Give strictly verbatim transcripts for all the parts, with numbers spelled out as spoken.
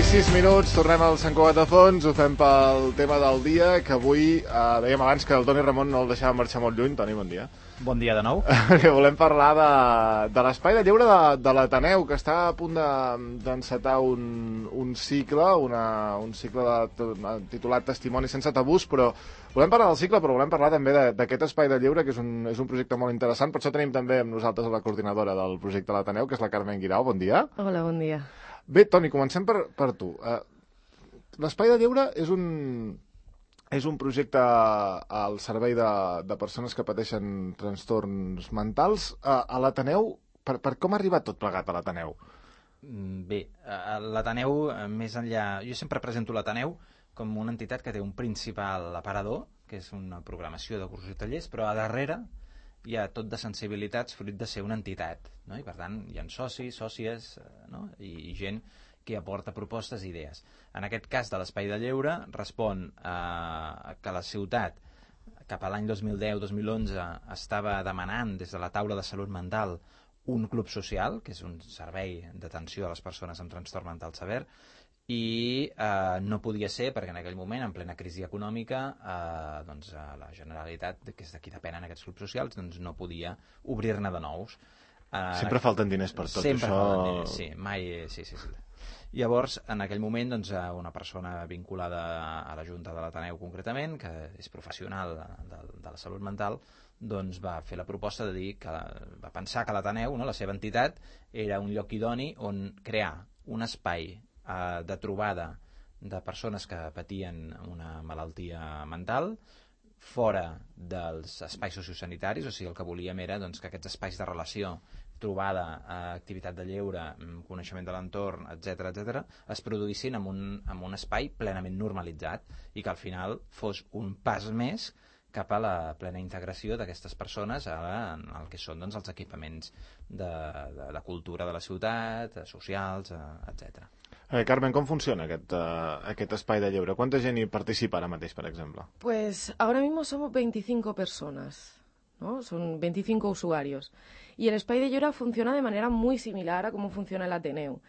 sis minuts, tornem al Sant Cugat de Fons, ho fem pel tema del dia, que avui, eh, dèiem abans que el Toni Ramon no el deixava marxar molt lluny. Toni, bon dia. Bon dia de nou. Que volem parlar de, de l'espai de lleure de, de l'Ateneu, que està a punt d'encetar de, un, un cicle, una, un cicle de, titulat Testimoni sense tabús, però volem parlar del cicle, però volem parlar també d'aquest espai de lleure, que és un, és un projecte molt interessant. Per això tenim també amb nosaltres la coordinadora del projecte de l'Ateneu, que és la Carmen Guirao. Bon dia. Hola, bon dia. Bé, Toni, comencem per, per tu. Uh, L'Espai de Lleure és un, és un projecte al servei de, de persones que pateixen trastorns mentals. Uh, a l'Ateneu, per, per com ha arribat tot plegat a l'Ateneu? Bé, a l'Ateneu, més enllà... Jo sempre presento l'Ateneu com una entitat que té un principal aparador, que és una programació de cursos i tallers, però a darrere hi ha tot de sensibilitats fruit de ser una entitat, no? I per tant hi ha socis, sòcies, no? I, i gent que aporta propostes i idees. En aquest cas de l'Espai de Lleure respon a que la ciutat cap a l'any dos mil deu dos mil onze estava demanant des de la taula de salut mental un club social, que és un servei d'atenció a les persones amb trastorn mental sever, i eh, no podia ser perquè en aquell moment, en plena crisi econòmica, eh, doncs, eh, la Generalitat, que és de qui depenen aquests clubs socials, doncs, no podia obrir-ne de nous. Eh, sempre falten diners per tot sempre això. Sempre falten diners, sí. Mai, sí, sí, sí. Llavors, en aquell moment, doncs, una persona vinculada a la Junta de l'Ateneu concretament, que és professional de, de, de la salut mental, doncs va fer la proposta de dir que la, va pensar que l'Ateneu, no, la seva entitat, era un lloc idoni on crear un espai eh, de trobada de persones que patien una malaltia mental fora dels espais sociosanitaris, o sigui, el que volíem era doncs, que aquests espais de relació, trobada, eh, activitat de lleure, coneixement de l'entorn, etcètera, etcètera, es produïssin en un, en un espai plenament normalitzat i que al final fos un pas més cap a la plena integració d'aquestes persones a, en el que són doncs, els equipaments de, de, de cultura de la ciutat, socials, etcètera. Eh, Carmen, com funciona aquest, uh, aquest espai de lleure? Quanta gent hi participa ara mateix, per exemple? Pues ahora mismo somos veinticinco personas, ¿no? Son veinticinco usuarios. Y el espai de lleure funciona de manera muy similar a cómo funciona el Ateneu.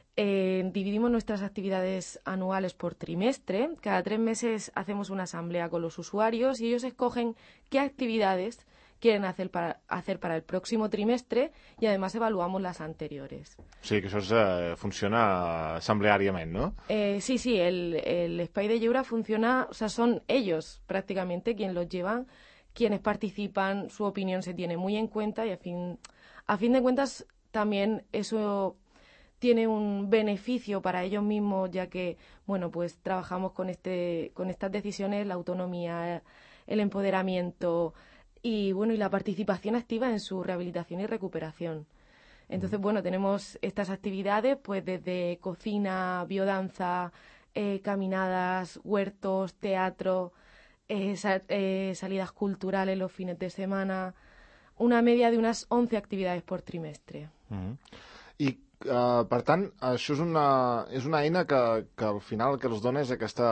Eh, dividimos nuestras actividades anuales por trimestre. Cada tres meses hacemos una asamblea con los usuarios y ellos escogen qué actividades quieren hacer para, hacer para el próximo trimestre y además evaluamos las anteriores. Sí, que eso es, eh, funciona asambleariamente, ¿no? Eh, sí, sí, el, el Espai de Lleure funciona, o sea, son ellos prácticamente quienes los llevan, quienes participan, su opinión se tiene muy en cuenta y a fin, a fin de cuentas también eso tiene un beneficio para ellos mismos, ya que, bueno, pues trabajamos con, este, con estas decisiones, la autonomía, el empoderamiento y, bueno, y la participación activa en su rehabilitación y recuperación. Entonces, bueno, tenemos estas actividades, pues desde cocina, biodanza, eh, caminadas, huertos, teatro, eh, sa eh, salidas culturales los fines de semana, una media de unas once actividades por trimestre. Mm-hmm. I Uh, per tant, això és una, és una eina que, que al final el que els dona és aquesta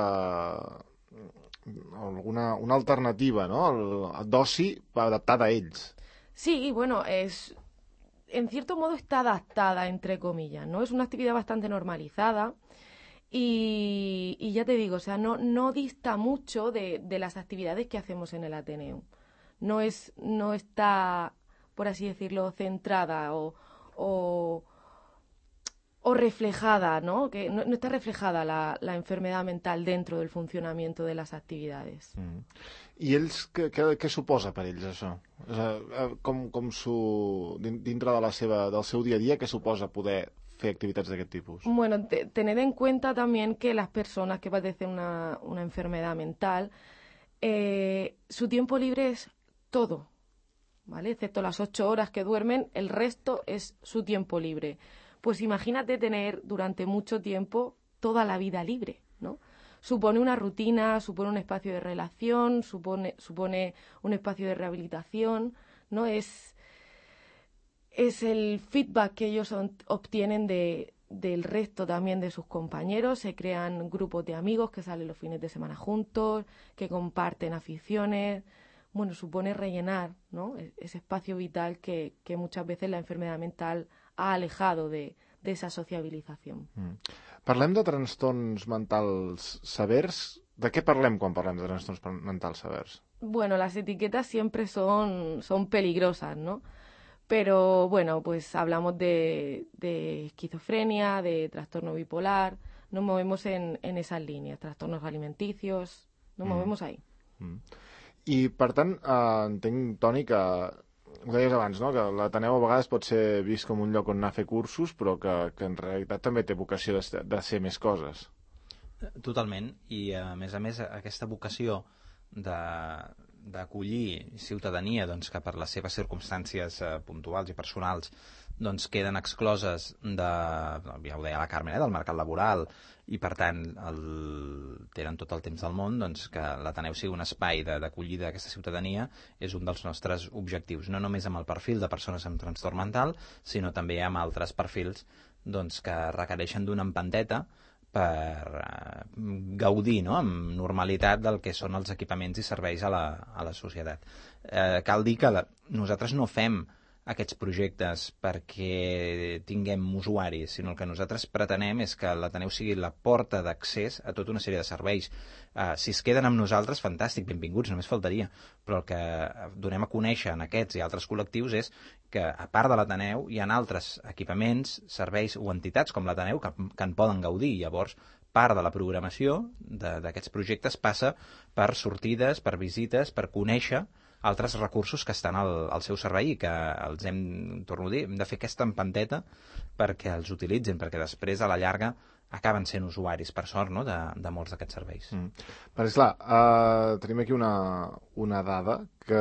alguna, una alternativa, no? D'oci adaptada a ells. Sí, bueno, es en cierto modo está adaptada, entre comillas, ¿no? Es una actividad bastante normalizada y, y ya te digo, o sea, no, no dista mucho de, de las actividades que hacemos en el Ateneu. No es, no está, por así decirlo, centrada o, o o reflejada, ¿no? Que no, no está reflejada la, la enfermedad mental dentro del funcionamiento de las actividades. Mm. I ells, què, què, què suposa per ells, això? O sigui, com, com su, dintre de la seva, del seu dia a dia, què suposa poder fer activitats d'aquest tipus? Bueno, te, tener en cuenta también que las personas que padecen una, una enfermedad mental, eh, su tiempo libre es todo, ¿vale? Excepto las ocho horas que duermen, el resto es su tiempo libre. Pues imagínate tener durante mucho tiempo toda la vida libre, ¿no? Supone una rutina, supone un espacio de relación, supone, supone un espacio de rehabilitación, ¿no? Es, es el feedback que ellos obtienen de, del resto también de sus compañeros. Se crean grupos de amigos que salen los fines de semana juntos, que comparten aficiones. Bueno, supone rellenar, ¿no? Ese espacio vital que, que muchas veces la enfermedad mental ha alejado de, de esa sociabilización. Mm. Parlem de trastorns mentals severs. De què parlem quan parlem de trastorns mentals severs? Bueno, las etiquetas siempre son, son peligrosas, ¿no? Pero bueno, pues hablamos de, de esquizofrenia, de trastorno bipolar, nos movemos en, en esas líneas, trastornos alimenticios, nos mm. movemos ahí. Mm. I, per tant, eh, entenc, Toni, que ho deies abans, no? Que l'Ateneu a vegades pot ser vist com un lloc on anar a fer cursos, però que, que en realitat també té vocació de, de ser més coses. Totalment, i a més a més aquesta vocació de d'acollir ciutadania doncs, que per les seves circumstàncies eh, puntuals i personals doncs, queden excloses de, ja ho deia la Carmen, eh, del mercat laboral, i per tant el, tenen tot el temps del món, doncs, que l'Ateneu sigui un espai d'acollida d'aquesta ciutadania és un dels nostres objectius, no només amb el perfil de persones amb trastorn mental, sinó també amb altres perfils doncs, que requereixen d'una empanteta per eh, gaudir, no?, amb normalitat del que són els equipaments i serveis a la, a la societat. Eh, cal dir que la, nosaltres no fem aquests projectes perquè tinguem usuaris, sinó el que nosaltres pretenem és que l'Ateneu sigui la porta d'accés a tota una sèrie de serveis. Uh, si es queden amb nosaltres, fantàstic, benvinguts, només faltaria. Però el que donem a conèixer en aquests i altres col·lectius és que, a part de l'Ateneu, hi ha altres equipaments, serveis o entitats com l'Ateneu que, que en poden gaudir. Llavors, part de la programació d'aquests projectes passa per sortides, per visites, per conèixer altres recursos que estan al, al seu servei i que els hem, torno a dir, hem de fer aquesta empanteta perquè els utilitzin, perquè després a la llarga acaben sent usuaris, per sort, no?, de, de molts d'aquests serveis. Mm. Perquè, esclar, uh, tenim aquí una, una dada que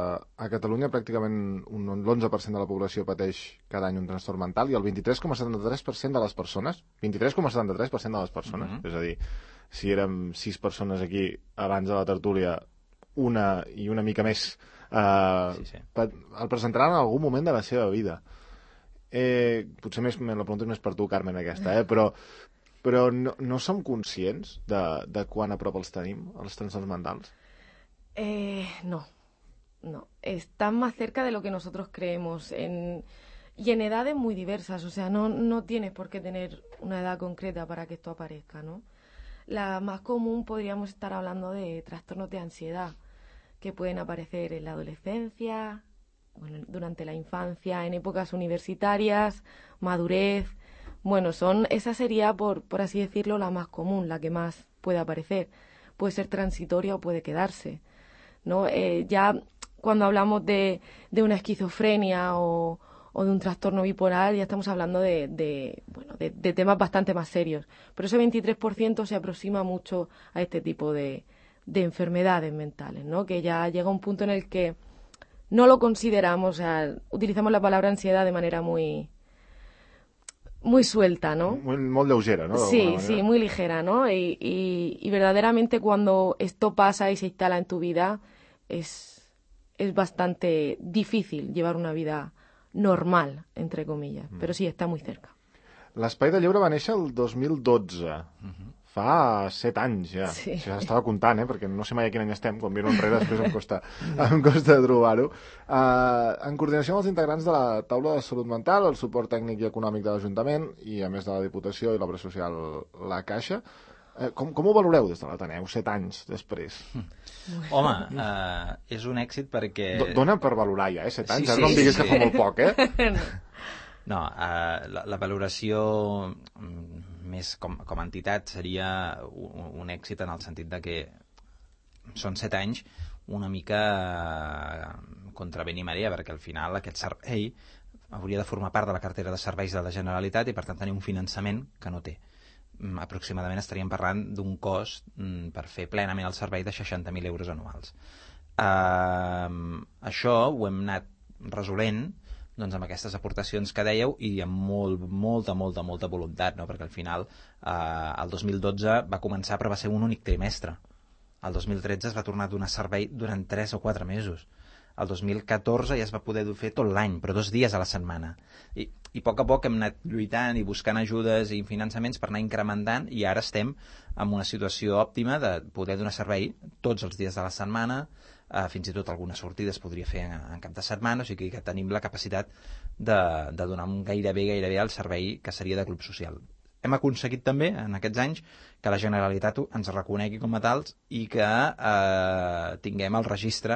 a Catalunya pràcticament un, l'onze per cent de la població pateix cada any un trastorn mental i el vint-i-tres coma setanta-tres per cent de les persones, vint-i-tres coma setanta-tres per cent de les persones, mm-hmm. és a dir, si érem sis persones aquí abans de la tertúlia, una i una mica més eh, sí, sí. el presentaran en algun moment de la seva vida. Eh, potser més, la pregunta és més per tu, Carmen, aquesta, eh? però, però no, no som conscients de, de quan a prop els tenim, els trastorns mentals? Eh, no, no. Están más cerca de lo que nosotros creemos en, y en edades muy diversas, o sea, no, no tienes por qué tener una edad concreta para que esto aparezca, ¿no? La más común podríamos estar hablando de trastornos de ansiedad que pueden aparecer en la adolescencia, bueno, durante la infancia, en épocas universitarias, madurez. Bueno, son esa sería, por, por así decirlo, la más común, la que más puede aparecer. Puede ser transitoria o puede quedarse, ¿no? Eh, ya cuando hablamos de, de una esquizofrenia o, o de un trastorno bipolar, ya estamos hablando de, de, bueno, de, de temas bastante más serios. Pero ese veintitrés por ciento se aproxima mucho a este tipo de, de enfermedades mentales, ¿no? Que ya llega un punto en el que no lo consideramos, o sea, utilizamos la palabra ansiedad de manera muy muy suelta, ¿no? Muy, muy lleugera, ¿no? Sí, sí, muy ligera, ¿no? Y, y, y verdaderamente cuando esto pasa y se instala en tu vida es, es bastante difícil llevar una vida normal, entre comillas, mm. però sí, està muy cerca. L'Espai de Lleure va néixer el dos mil dotze, uh-huh. fa set anys ja. Sí. Ja estava comptant, eh, perquè no sé mai a quin any estem, quan miro enrere després em costa, em costa trobar-ho. Uh, en coordinació amb els integrants de la taula de salut mental, el suport tècnic i econòmic de l'Ajuntament i a més de la Diputació i l'obra social La Caixa, uh, com, com ho valoreu des de l'Ateneu, set anys després? Home, uh, és un èxit perquè... Do, dona per valorar ja, eh, set anys, sí, sí, no em diguis sí. que fa molt poc, eh? No, uh, la, la valoració més com, com a entitat seria un, un èxit en el sentit de que són set anys una mica contra vent i marea, perquè al final aquest servei hauria de formar part de la cartera de serveis de la Generalitat i per tant tenir un finançament que no té. Aproximadament estaríem parlant d'un cost per fer plenament el servei de seixanta mil euros anuals. Uh, això ho hem anat resolent doncs amb aquestes aportacions que dèieu i amb molt, molta, molta, molta voluntat, no? Perquè al final eh, el dos mil dotze va començar però va ser un únic trimestre. El dos mil tretze es va tornar a donar servei durant tres o quatre mesos. El dos mil catorze ja es va poder fer tot l'any, però dos dies a la setmana. I, i a poc a poc hem anat lluitant i buscant ajudes i finançaments per anar incrementant i ara estem en una situació òptima de poder donar servei tots els dies de la setmana, uh, fins i tot alguna sortida es podria fer en, en cap de setmana, o sigui que tenim la capacitat de, de donar un gairebé, gairebé el servei que seria de club social. Hem aconseguit també, en aquests anys, que la Generalitat ens reconegui com a tals i que eh, tinguem el registre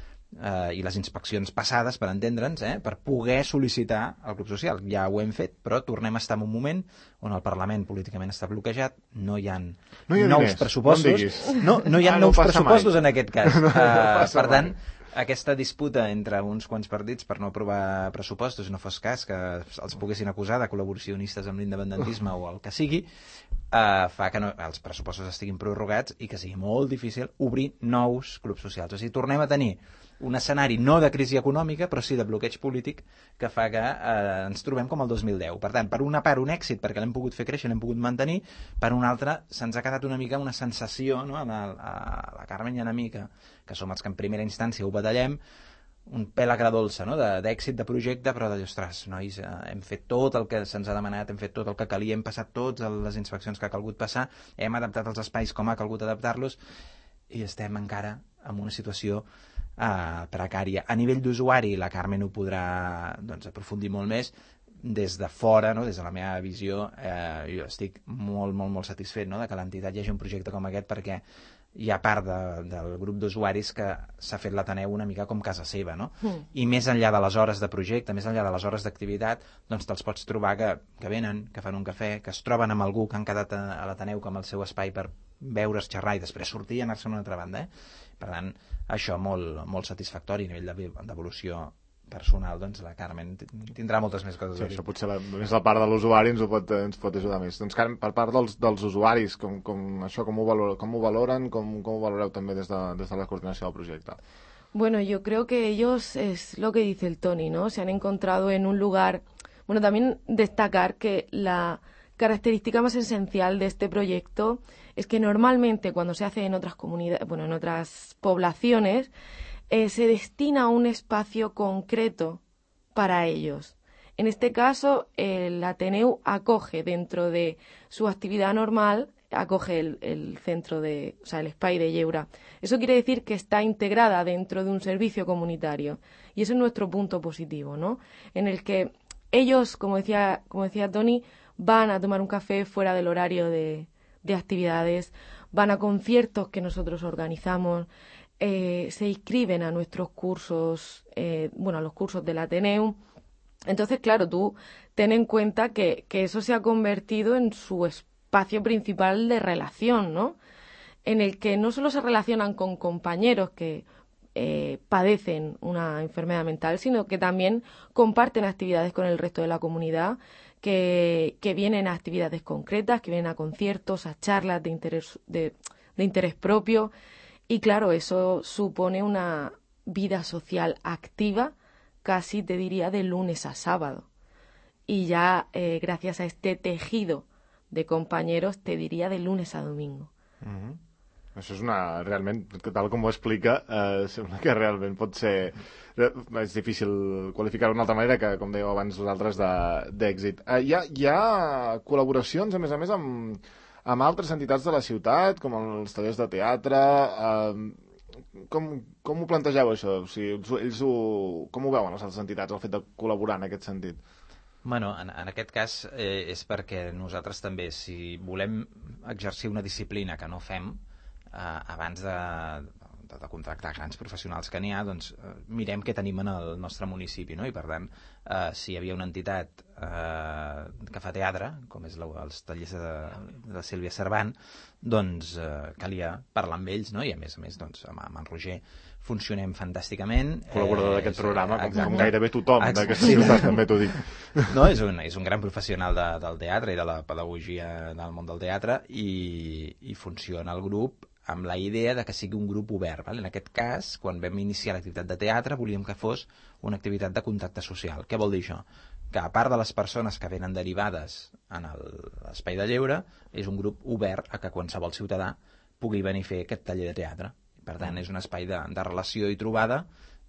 eh, i les inspeccions passades, per entendre'ns, eh, per poder sol·licitar el club social. Ja ho hem fet, però tornem a estar en un moment on el Parlament políticament està bloquejat, no hi ha, no hi ha nous diners, pressupostos, no, no, no hi ha ah, nous no pressupostos mai. en aquest cas. no, no uh, per tant, mai. Aquesta disputa entre uns quants partits per no aprovar pressupostos, no fos cas que els poguessin acusar de col·laboracionistes amb l'independentisme o el que sigui, eh, fa que no, els pressupostos estiguin prorrogats i que sigui molt difícil obrir nous clubs socials. O sigui, tornem a tenir un escenari no de crisi econòmica, però sí de bloqueig polític, que fa que eh, ens trobem com el dos mil deu. Per tant, per una part, un èxit, perquè l'hem pogut fer créixer, l'hem pogut mantenir, per una altra, se'ns ha quedat una mica una sensació, no? a, a, a la Carmen i a mi, que, que som els que en primera instància ho batallem, un pèl agradolça, no? d'èxit de, de projecte, però de, ostres, nois, eh, hem fet tot el que se'ns ha demanat, hem fet tot el que calia, hem passat totes les inspeccions que ha calgut passar, hem adaptat els espais com ha calgut adaptar-los, i estem encara en una situació Uh, precària. A nivell d'usuari, la Carmen ho podrà doncs, aprofundir molt més. Des de fora, no? Des de la meva visió, eh, jo estic molt, molt, molt satisfet, no? de que l'entitat hi hagi un projecte com aquest, perquè hi ha part de, del grup d'usuaris que s'ha fet l'Ateneu una mica com casa seva, no? Mm. I més enllà de les hores de projecte, més enllà de les hores d'activitat, doncs te'ls pots trobar que, que venen, que fan un cafè, que es troben amb algú que han quedat a, a l'Ateneu com el seu espai per veure's, xerrar i després sortir i anar-se a una altra banda. Eh? Per tant, això molt, molt satisfactori a nivell d'evolució personal, doncs la Carmen tindrà moltes més coses sí, a dir. Això potser la, més la part de l'usuari ens, ho pot, ens pot ajudar més. Doncs Carmen, per part dels, dels usuaris, com, com, això, com, ho valor, com ho valoren, com, com ho valoreu també des de, des de la coordinació del projecte? Bueno, yo creo que ellos, es lo que dice el Tony, ¿no? Se han encontrado en un lugar... Bueno, también destacar que la característica más esencial de este proyecto es que normalmente cuando se hace en otras comunidades, bueno, en otras poblaciones, eh, se destina un espacio concreto para ellos. En este caso, el Ateneu acoge dentro de su actividad normal, acoge el, el centro de, o sea, el Espai de Lleura. Eso quiere decir que está integrada dentro de un servicio comunitario. Y ese es nuestro punto positivo, ¿no? En el que ellos, como decía, como decía Tony, van a tomar un café fuera del horario de, de actividades, van a conciertos que nosotros organizamos, eh, se inscriben a nuestros cursos, eh, bueno, a los cursos del Ateneu. Entonces, claro, tú ten en cuenta que, que eso se ha convertido en su espacio principal de relación, ¿no? En el que no solo se relacionan con compañeros que eh, padecen una enfermedad mental, sino que también comparten actividades con el resto de la comunidad, que, que vienen a actividades concretas, que vienen a conciertos, a charlas de interés, de, de interés propio. Y claro, eso supone una vida social activa, casi te diría de lunes a sábado. Y ya eh, gracias a este tejido de compañeros, te diria de lunes a domingo. Mm-hmm. Això és una... Realment, tal com ho explica, eh, sembla que realment pot ser... És difícil qualificar-ho d'una altra manera que, com dèieu abans vosaltres, d'èxit. Eh, hi, ha, hi ha col·laboracions, a més a més, amb, amb altres entitats de la ciutat, com els tallers de teatre... Eh, com, com ho plantegeu, això? O sigui, ells ho, com ho veuen, les altres entitats, el fet de col·laborar en aquest sentit? Bueno, en, en aquest cas eh, és perquè nosaltres també, si volem exercir una disciplina que no fem, eh, abans de, de, de contractar grans professionals que n'hi ha, doncs eh, mirem què tenim en el nostre municipi, no? I per tant, eh, si hi havia una entitat eh, que fa teatre, com és la, els tallers de, de Sílvia Cervant, doncs eh, calia parlar amb ells, no? I a més a més, doncs, amb, amb en Roger funcionem fantàsticament. Col·laborador eh, d'aquest programa, com, com gairebé tothom Exacte. D'aquesta ciutat, també t'ho dic. No, és un, és un gran professional de, del teatre i de la pedagogia del món del teatre i, i funciona el grup amb la idea de que sigui un grup obert. Val? En aquest cas, quan vam iniciar l'activitat de teatre, volíem que fos una activitat de contacte social. Què vol dir això? Que a part de les persones que venen derivades en l'espai de lleure, és un grup obert a que qualsevol ciutadà pugui venir a fer aquest taller de teatre. Per tant, és un espai de, de relació i trobada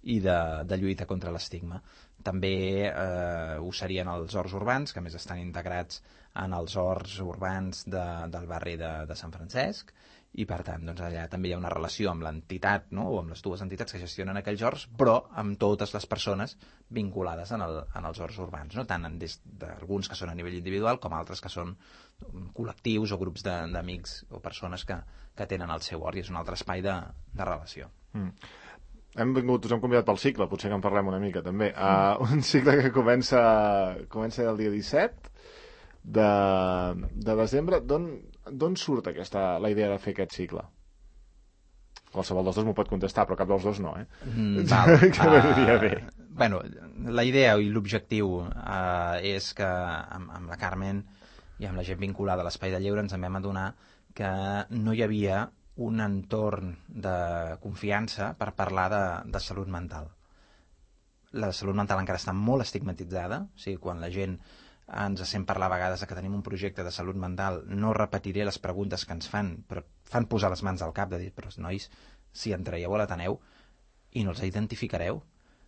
i de, de lluita contra l'estigma. També eh, ho serien els horts urbans, que a més estan integrats en els horts urbans de, del barri de, de Sant Francesc, i per tant doncs, allà també hi ha una relació amb l'entitat, no? O amb les dues entitats que gestionen aquells horts, però amb totes les persones vinculades en, el, en els horts urbans, no? Tant en, des d'alguns que són a nivell individual com altres que són col·lectius o grups d'amics o persones que, que tenen el seu hort, i és un altre espai de, de relació. Mm. Hem vingut, us hem convidat pel cicle, potser que en parlem una mica també. Uh, un cicle que comença, comença el dia disset de, de desembre. D'on surt aquesta, la idea de fer aquest cicle? Qualsevol dels dos m'ho pot contestar, però cap dels dos no, eh? Mm, val. que m'aniria bé. Uh, bueno, la idea i l'objectiu uh, és que amb, amb la Carmen i amb la gent vinculada a l'Espai de Lleure ens en vam adonar que no hi havia un entorn de confiança per parlar de, de salut mental. La salut mental encara està molt estigmatitzada, o sigui, quan la gent ens sent parlar a vegades de que tenim un projecte de salut mental, no repetiré les preguntes que ens fan, però fan posar les mans al cap de dir, però nois, si entraieu a l'Ateneu i no els identificareu.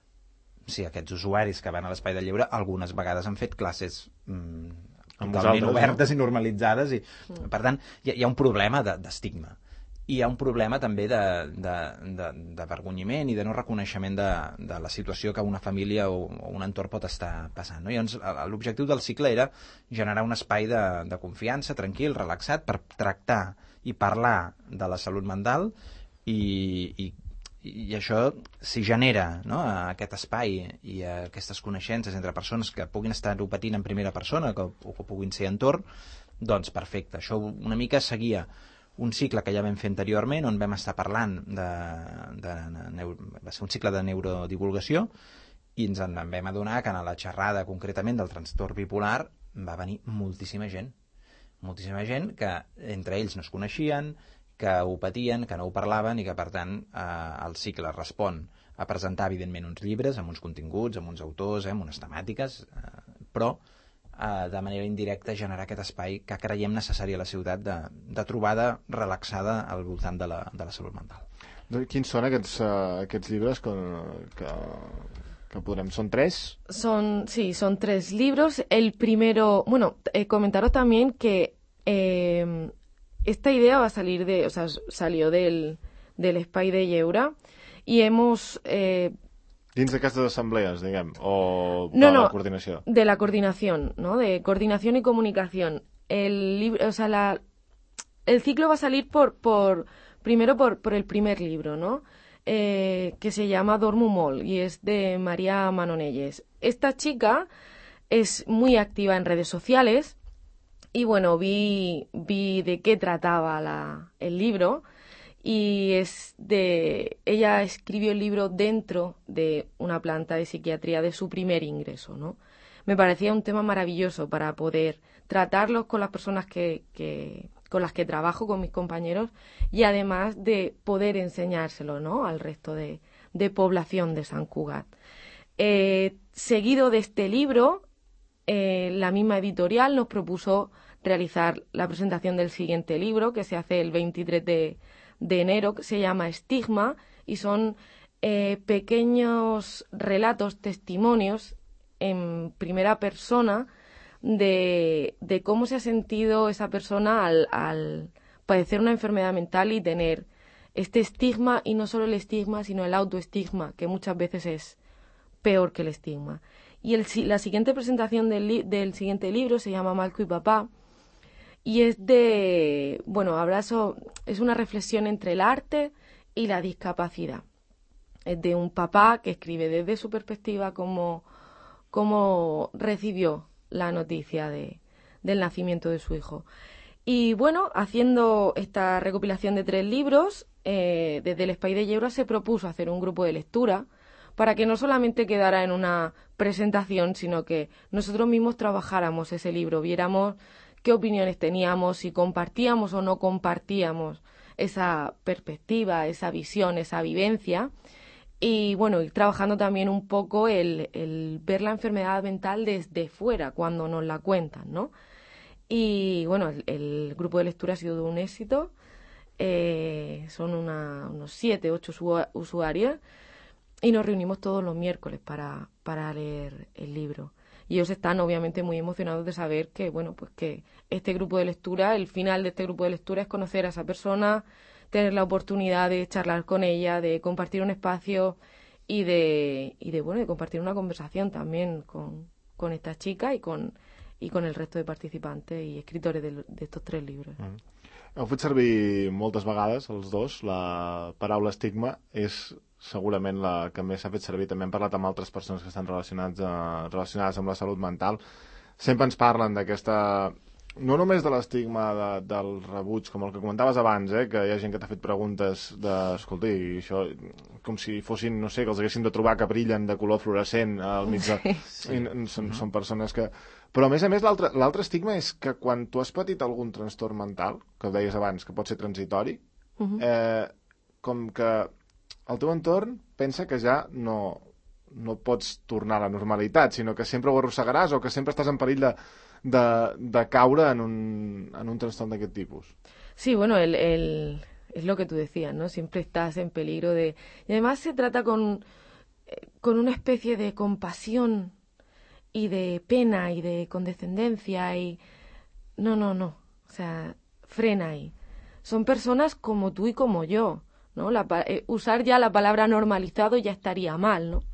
O sigui, aquests usuaris que van a l'Espai de Lleure algunes vegades han fet classes mmm, totalment obertes, no? I normalitzades, i mm. per tant hi ha, hi ha un problema d'estigma. De, I hi ha un problema també de, de, de, de vergonyiment i de no reconeixement de, de la situació que una família o, o un entorn pot estar passant, no? I llavors l'objectiu del cicle era generar un espai de, de confiança, tranquil, relaxat, per tractar i parlar de la salut mental, i, i, i això si genera, no, aquest espai i aquestes coneixences entre persones que puguin estar-ho patint en primera persona que, o que puguin ser entorn, doncs perfecte. Això una mica seguia un cicle que ja vam fer anteriorment, on vam estar parlant de, de, de va ser un cicle de neurodivulgació, i ens en vam adonar que en la xerrada concretament del trastorn bipolar va venir moltíssima gent, moltíssima gent que entre ells no es coneixien, que ho patien, que no ho parlaven, i que per tant eh, el cicle respon a presentar evidentment uns llibres amb uns continguts, amb uns autors, eh, amb unes temàtiques, eh, però de manera indirecta generar aquest espai que creiem necessari a la ciutat de, de trobada relaxada al voltant de la, de la salut mental. Quins són aquests, uh, aquests llibres que, que, que podrem? ¿Son tres? Son, sí, son tres libros. El primero, bueno, eh, comentaros también que eh, esta idea va a salir de, o sea, salió del, del Espai de Lleure y hemos... Eh, Dins d'aquestes assemblees, diguem, o de no, la no, coordinació? De la coordinación, ¿no? De coordinación y comunicación. El libro, o sea, la, el ciclo va a salir por, por primero por, por el primer libro, ¿no? Eh, que se llama Dormo Molt y es de María Manonelles. Esta chica es muy activa en redes sociales y bueno, vi, vi de qué trataba la, el libro. Y es de, ella escribió el libro dentro de una planta de psiquiatría de su primer ingreso, ¿no? Me parecía un tema maravilloso para poder tratarlos con las personas que, que, con las que trabajo, con mis compañeros, y además de poder enseñárselo, ¿no? Al resto de, de población de Sant Cugat. Eh, seguido de este libro, eh, la misma editorial nos propuso realizar la presentación del siguiente libro, que se hace el veintitrés de enero, que se llama Estigma, y son eh, pequeños relatos, testimonios en primera persona de, de cómo se ha sentido esa persona al, al padecer una enfermedad mental y tener este estigma, y no solo el estigma, sino el autoestigma, que muchas veces es peor que el estigma. Y el, la siguiente presentación del, li, del siguiente libro se llama Malco y Papá, y es de, bueno, abrazo, es una reflexión entre el arte y la discapacidad. Es de un papá que escribe desde su perspectiva cómo, cómo recibió la noticia de, del nacimiento de su hijo. Y bueno, haciendo esta recopilación de tres libros, eh, desde el Espai de Lleure se propuso hacer un grupo de lectura para que no solamente quedara en una presentación, sino que nosotros mismos trabajáramos ese libro, viéramos qué opiniones teníamos, si compartíamos o no compartíamos esa perspectiva, esa visión, esa vivencia. Y bueno, ir trabajando también un poco el, el ver la enfermedad mental desde fuera, cuando nos la cuentan, ¿no? Y bueno, el, el grupo de lectura ha sido un éxito. Eh, son una, unos siete, ocho usuarios. y nos reunimos todos los miércoles para, para leer el libro. Y ellos están obviamente muy emocionados de saber que, bueno, pues que este grupo de lectura, el final de este grupo de lectura es conocer a esa persona, tener la oportunidad de charlar con ella, de compartir un espacio y de, y de bueno, de compartir una conversación también con, con esta chica y con, y con el resto de participantes y escritores de, de estos tres libros. Mm. Heu fet servir moltes vegades, els dos, la paraula estigma. És segurament la que més s'ha fet servir. També hem parlat amb altres persones que estan relacionats, eh, relacionades amb la salut mental. Sempre ens parlen d'aquesta... No només de l'estigma de, del rebuig, com el que comentaves abans, eh, que hi ha gent que t'ha fet preguntes de, escolta, i això, com si fossin, no sé, que els haguessin de trobar que brillen de color fluorescent al mig de... Sí. I, són, són persones que... Però, a més a més, l'altre estigma és que quan tu has patit algun trastorn mental, que ho deies abans, que pot ser transitori, uh-huh. eh, com que el teu entorn pensa que ja no, no pots tornar a la normalitat, sinó que sempre ho arrossegaràs o que sempre estàs en perill de, de, de caure en un, en un trastorn d'aquest tipus. Sí, bueno, el, el, es lo que tú decías, ¿no? Siempre estás en peligro de... Y además se trata con, con una especie de compasión y de pena y de condescendencia y... No, no, no. O sea, frena ahí. Son personas como tú y como yo, ¿no? La, eh, usar ya la palabra normalizado ya estaría mal, ¿no?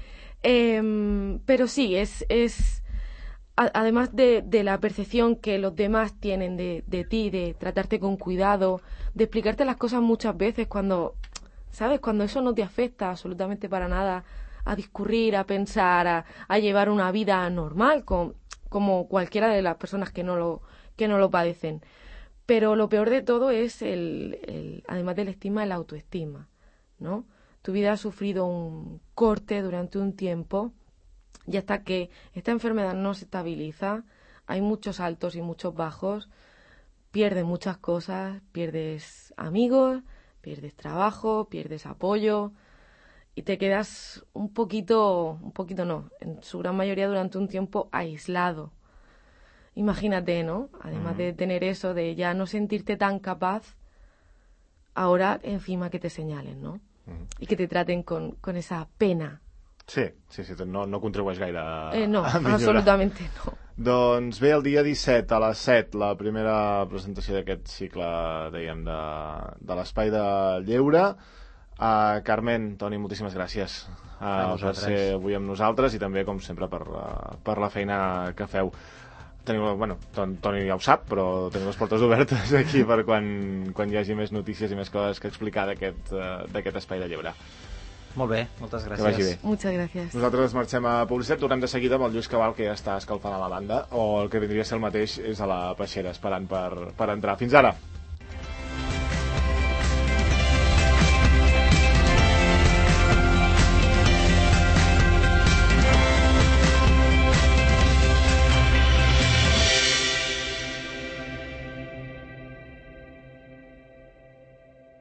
Eh, pero sí, es... es a, además de, de la percepción que los demás tienen de, de ti, de tratarte con cuidado, de explicarte las cosas muchas veces cuando... ¿Sabes? Cuando eso no te afecta absolutamente para nada... a discurrir, a pensar, a, a llevar una vida normal, con, como cualquiera de las personas que no lo, que no lo padecen. Pero lo peor de todo es, el, el, además del estigma, el autoestima, ¿no? Tu vida ha sufrido un corte durante un tiempo y hasta que esta enfermedad no se estabiliza, hay muchos altos y muchos bajos, pierdes muchas cosas, pierdes amigos, pierdes trabajo, pierdes apoyo... y te quedas un poquito, un poquito no, en su gran mayoría durante un tiempo aislado. Imagínate, ¿no? Además mm. de tener eso, de ya no sentirte tan capaz, ahora encima que te señalen, ¿no? Mm. Y que te traten con, con esa pena. Sí, sí, sí, no, no contribueix gaire a, eh, no, a millorar. Absolutamente no. Doncs bé, el dia disset a les set, la primera presentació d'aquest cicle, dèiem, de, de l'Espai de Lleure. Uh, Carmen, Toni, moltíssimes gràcies uh, per ser avui amb nosaltres i també, com sempre, per, uh, per la feina que feu. Teniu, bueno, Toni ja ho sap, però teniu les portes obertes aquí per quan, quan hi hagi més notícies i més coses que explicar d'aquest uh, Espai de Lleure. Molt bé, moltes gràcies. Que vagi bé. Muchas gracias. Nosaltres marxem a publicitat, tornem de seguida amb el Lluís Cabal, que ja està escalfant a la banda, o el que vindria a ser el mateix és a la peixera, esperant per, per entrar. Fins ara!